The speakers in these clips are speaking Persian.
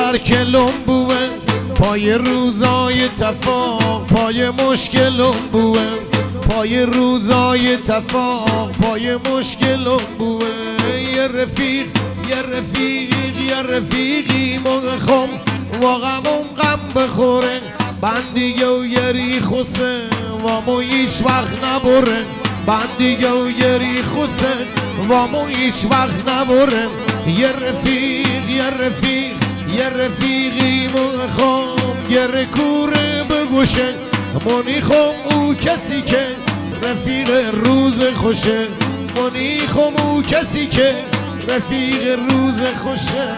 برکلم بوه پای روزای تفاق پای مشکلم بوه پای روزای تفاق پای مشکلم بوه یه رفیق یه رفیقی موقع خم واقعا غم بخوره بندیگه و یری خوسه وامو هیچ وقت نبره بندیگه و یری خوسه وامو هیچ وقت نبره یه رفیقی موقع خم یه رکوره بگوشه منی خم او کسی که رفیق روز خوشه منی خم او کسی که رفیق روز خوشه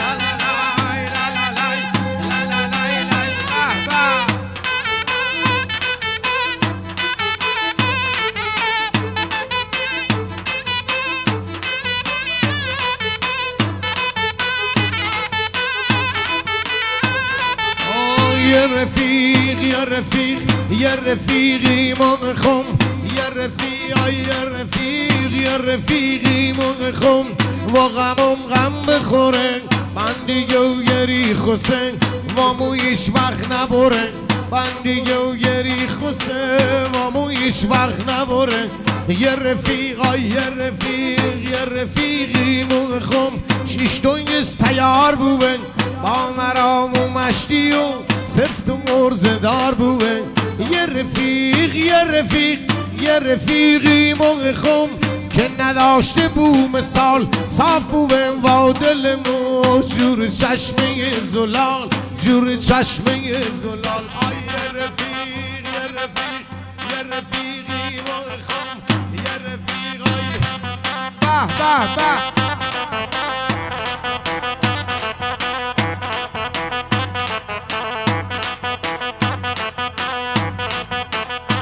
یه رفیقی موقع خم یه رفیقی موقع خم واقعا غم بخوره بندیگه و یری خوسه وامو هیچ وقت نبره بندیگه و یری خوسه وامو هیچ وقت نبره یه رفیقی موقع خم شیش دنیز تیار بوه با مرام و مشتی و سفت و مرزدار بوه یه رفیقی موقع خم که نداشته بو مثال صاف بوه و دل مو جور چشمه زلال جور چشمه زلال یه رفیقی موقع خم یه رفیقای به